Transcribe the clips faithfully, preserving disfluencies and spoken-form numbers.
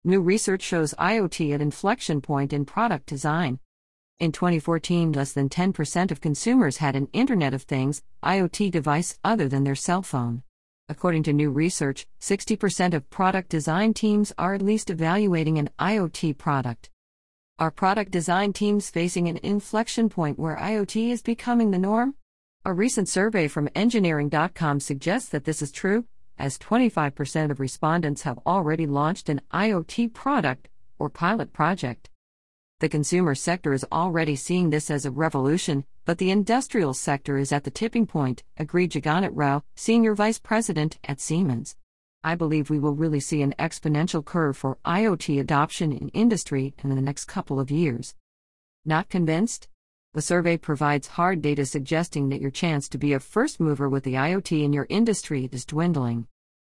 New research shows IoT at inflection point in product design. In twenty fourteen, less than ten percent of consumers had an Internet of Things, IoT device other than their cell phone. According to new research, sixty percent of product design teams are at least evaluating an IoT product. Are product design teams facing an inflection point where IoT is becoming the norm? A recent survey from engineering dot com suggests that this is true, as twenty-five percent of respondents have already launched an IoT product or pilot project. The consumer sector is already seeing this as a revolution, but the industrial sector is at the tipping point, agreed Jagannath Rao, Senior Vice President at Siemens. I believe we will really see an exponential curve for IoT adoption in industry in the next couple of years. Not convinced? The survey provides hard data suggesting that your chance to be a first mover with the IoT in your industry is dwindling.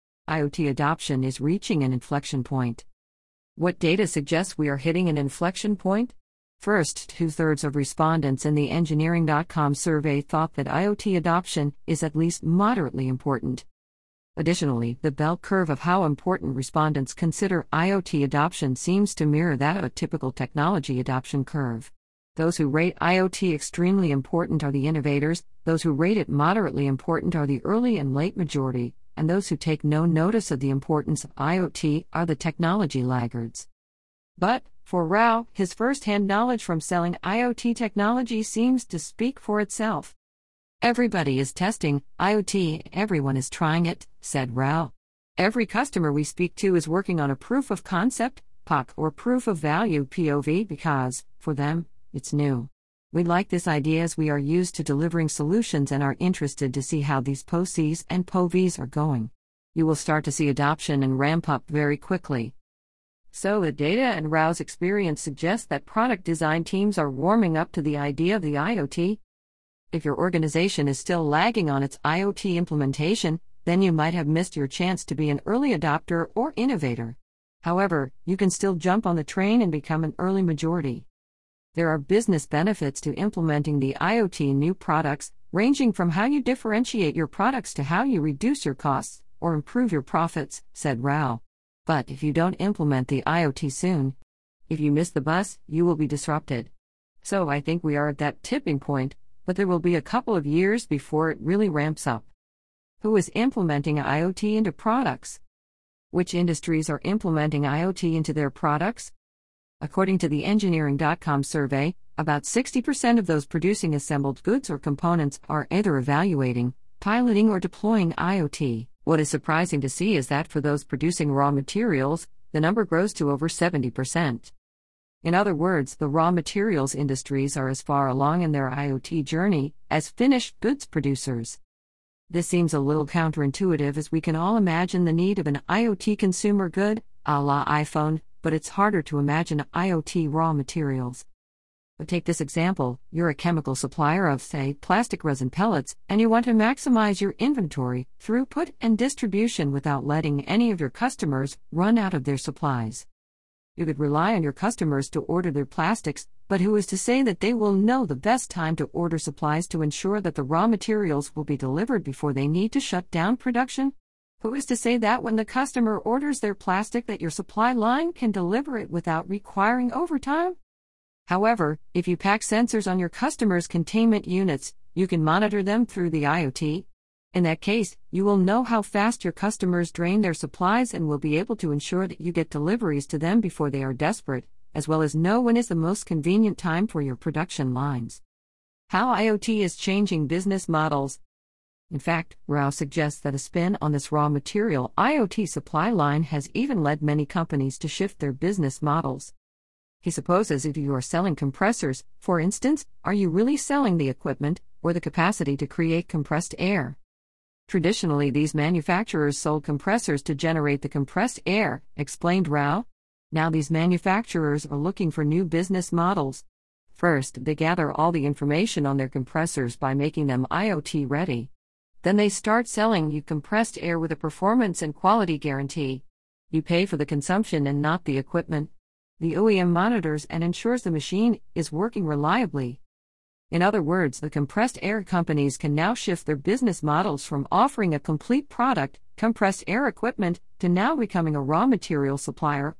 IoT adoption is reaching an inflection point. What data suggests we are hitting an inflection point? First, two-thirds of respondents in the engineering dot com survey thought that IoT adoption is at least moderately important. Additionally, the bell curve of how important respondents consider IoT adoption seems to mirror that of a typical technology adoption curve. Those who rate IoT extremely important are the innovators, those who rate it moderately important are the early and late majority, and those who take no notice of the importance of IoT are the technology laggards. But, for Rao, his first-hand knowledge from selling IoT technology seems to speak for itself. Everybody is testing IoT, everyone is trying it, said Rao. Every customer we speak to is working on a proof of concept, P O C, or proof of value, P O V, because, for them, it's new. We like this idea as we are used to delivering solutions and are interested to see how these P O Cs and P O Vs are going. You will start to see adoption and ramp up very quickly. So the data and Rao's experience suggest that product design teams are warming up to the idea of the IoT. If your organization is still lagging on its IoT implementation, then you might have missed your chance to be an early adopter or innovator. However, you can still jump on the train and become an early majority. There are business benefits to implementing the IoT in new products, ranging from how you differentiate your products to how you reduce your costs or improve your profits, said Rao. But if you don't implement the IoT soon, if you miss the bus, you will be disrupted. So I think we are at that tipping point, but there will be a couple of years before it really ramps up. Who is implementing IoT into products? Which industries are implementing IoT into their products? According to the engineering dot com survey, about sixty percent of those producing assembled goods or components are either evaluating, piloting, or deploying IoT. What is surprising to see is that for those producing raw materials, the number grows to over seventy percent. In other words, the raw materials industries are as far along in their IoT journey as finished goods producers. This seems a little counterintuitive as we can all imagine the need of an IoT consumer good, a la iPhone, but it's harder to imagine IoT raw materials. But take this example, you're a chemical supplier of, say, plastic resin pellets, and you want to maximize your inventory, throughput, and distribution without letting any of your customers run out of their supplies. You could rely on your customers to order their plastics, but who is to say that they will know the best time to order supplies to ensure that the raw materials will be delivered before they need to shut down production? Who is to say that when the customer orders their plastic that your supply line can deliver it without requiring overtime? However, if you pack sensors on your customers' containment units, you can monitor them through the IoT. In that case, you will know how fast your customers drain their supplies and will be able to ensure that you get deliveries to them before they are desperate, as well as know when is the most convenient time for your production lines. How IoT is changing business models. In fact, Rao suggests that a spin on this raw material IoT supply line has even led many companies to shift their business models. He supposes if you are selling compressors, for instance, are you really selling the equipment or the capacity to create compressed air? Traditionally, these manufacturers sold compressors to generate the compressed air, explained Rao. Now these manufacturers are looking for new business models. First, they gather all the information on their compressors by making them IoT ready. Then they start selling you compressed air with a performance and quality guarantee. You pay for the consumption and not the equipment. The O E M monitors and ensures the machine is working reliably. In other words, the compressed air companies can now shift their business models from offering a complete product, compressed air equipment, to now becoming a raw material supplier,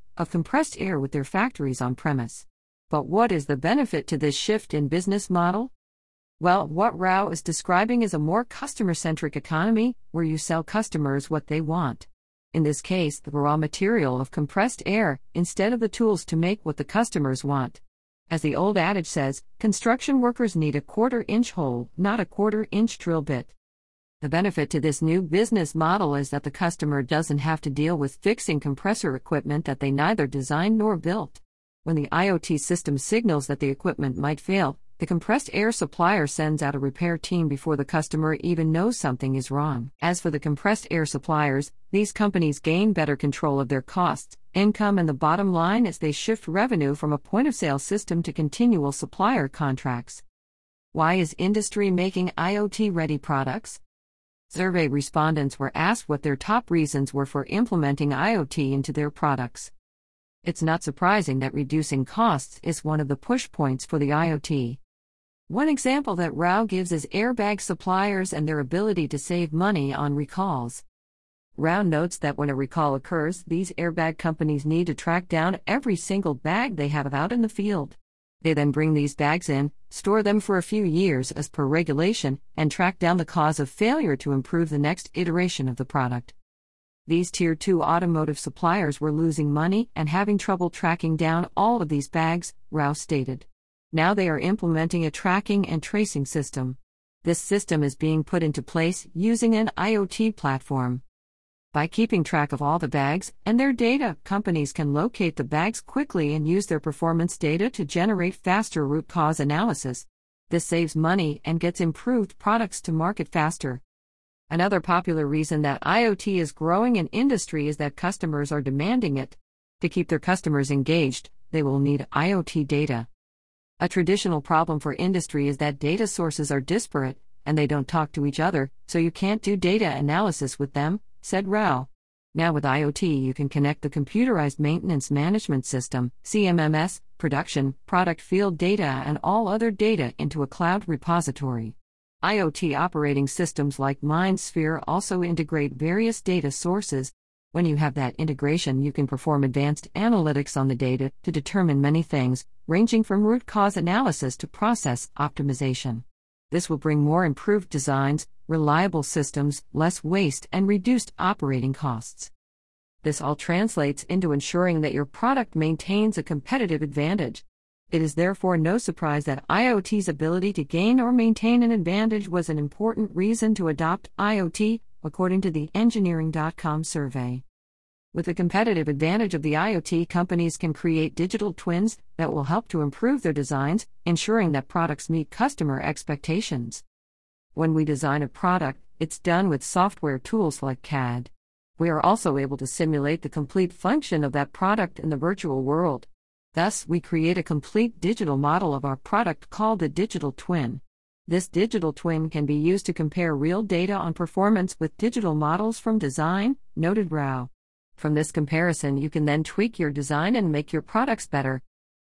of compressed air with their factories on premise. But what is the benefit to this shift in business model? Well, what Rao is describing is a more customer-centric economy, where you sell customers what they want. In this case, the raw material of compressed air, instead of the tools to make what the customers want. As the old adage says, construction workers need a quarter-inch hole, not a quarter-inch drill bit. The benefit to this new business model is that the customer doesn't have to deal with fixing compressor equipment that they neither designed nor built. When the IoT system signals that the equipment might fail, the compressed air supplier sends out a repair team before the customer even knows something is wrong. As for the compressed air suppliers, these companies gain better control of their costs, income, and the bottom line as they shift revenue from a point-of-sale system to continual supplier contracts. Why is industry making IoT-ready products? Survey respondents were asked what their top reasons were for implementing IoT into their products. It's not surprising that reducing costs is one of the push points for the IoT. One example that Rao gives is airbag suppliers and their ability to save money on recalls. Rao notes that when a recall occurs, these airbag companies need to track down every single bag they have out in the field. They then bring these bags in, store them for a few years as per regulation, and track down the cause of failure to improve the next iteration of the product. These Tier two automotive suppliers were losing money and having trouble tracking down all of these bags, Rao stated. Now they are implementing a tracking and tracing system. This system is being put into place using an IoT platform. By keeping track of all the bags and their data, companies can locate the bags quickly and use their performance data to generate faster root cause analysis. This saves money and gets improved products to market faster. Another popular reason that IoT is growing in industry is that customers are demanding it. To keep their customers engaged, they will need IoT data. A traditional problem for industry is that data sources are disparate, and they don't talk to each other, so you can't do data analysis with them, said Rao. Now with IoT you can connect the Computerized Maintenance Management System, C M M S, production, product field data and all other data into a cloud repository. IoT operating systems like MindSphere also integrate various data sources. When you have that integration, you can perform advanced analytics on the data to determine many things, ranging from root cause analysis to process optimization. This will bring more improved designs, reliable systems, less waste, and reduced operating costs. This all translates into ensuring that your product maintains a competitive advantage. It is therefore no surprise that IoT's ability to gain or maintain an advantage was an important reason to adopt IoT, according to the Engineering dot com survey. With the competitive advantage of the IoT, companies can create digital twins that will help to improve their designs, ensuring that products meet customer expectations. When we design a product, it's done with software tools like C A D. We are also able to simulate the complete function of that product in the virtual world. Thus, we create a complete digital model of our product called the digital twin. This digital twin can be used to compare real data on performance with digital models from design, noted Rao. From this comparison, you can then tweak your design and make your products better.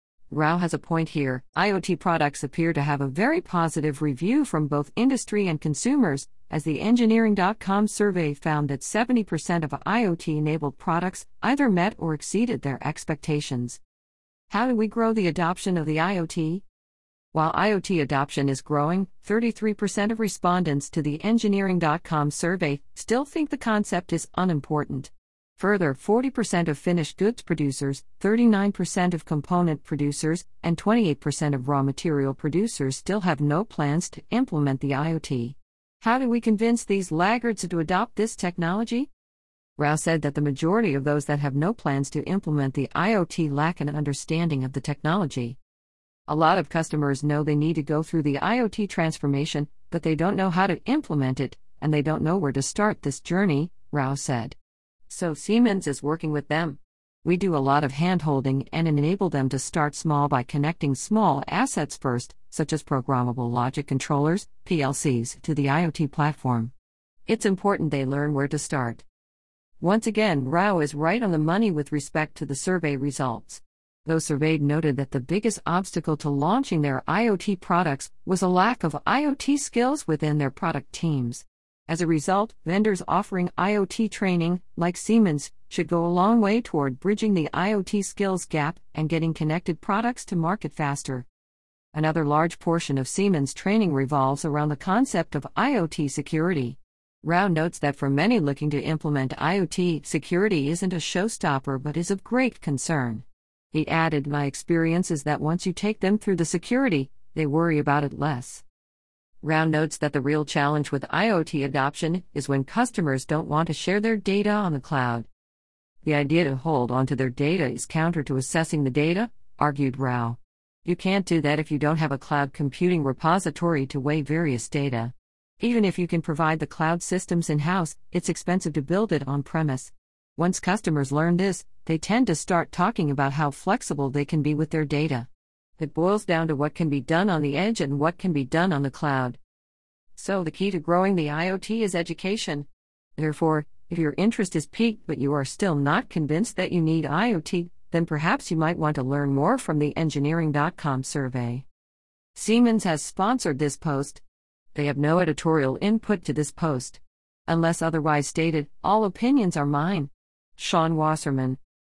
Rao has a point here. IoT products appear to have a very positive review from both industry and consumers, as the Engineering dot com survey found that seventy percent of IoT-enabled products either met or exceeded their expectations. How do we grow the adoption of the IoT? While IoT adoption is growing, thirty-three percent of respondents to the Engineering dot com survey still think the concept is unimportant. Further, forty percent of finished goods producers, thirty-nine percent of component producers, and twenty-eight percent of raw material producers still have no plans to implement the IoT. How do we convince these laggards to adopt this technology? Rao said that the majority of those that have no plans to implement the IoT lack an understanding of the technology. A lot of customers know they need to go through the IoT transformation, but they don't know how to implement it, and they don't know where to start this journey, Rao said. So Siemens is working with them. We do a lot of hand-holding and enable them to start small by connecting small assets first, such as programmable logic controllers, P L Cs, to the IoT platform. It's important they learn where to start. Once again, Rao is right on the money with respect to the survey results. Those surveyed noted that the biggest obstacle to launching their IoT products was a lack of IoT skills within their product teams. As a result, vendors offering IoT training, like Siemens, should go a long way toward bridging the IoT skills gap and getting connected products to market faster. Another large portion of Siemens training revolves around the concept of IoT security. Rao notes that for many looking to implement IoT, security isn't a showstopper but is of great concern. He added, "My experience is that once you take them through the security, they worry about it less." Rao notes that the real challenge with IoT adoption is when customers don't want to share their data on the cloud. The idea to hold onto their data is counter to assessing the data, argued Rao. You can't do that if you don't have a cloud computing repository to weigh various data. Even if you can provide the cloud systems in-house, it's expensive to build it on-premise. Once customers learn this, they tend to start talking about how flexible they can be with their data. It boils down to what can be done on the edge and what can be done on the cloud. So the key to growing the IoT is education. Therefore, if your interest is piqued but you are still not convinced that you need IoT, then perhaps you might want to learn more from the engineering dot com survey. Siemens has sponsored this post. They have no editorial input to this post. Unless otherwise stated, all opinions are mine. Sean Wasserman.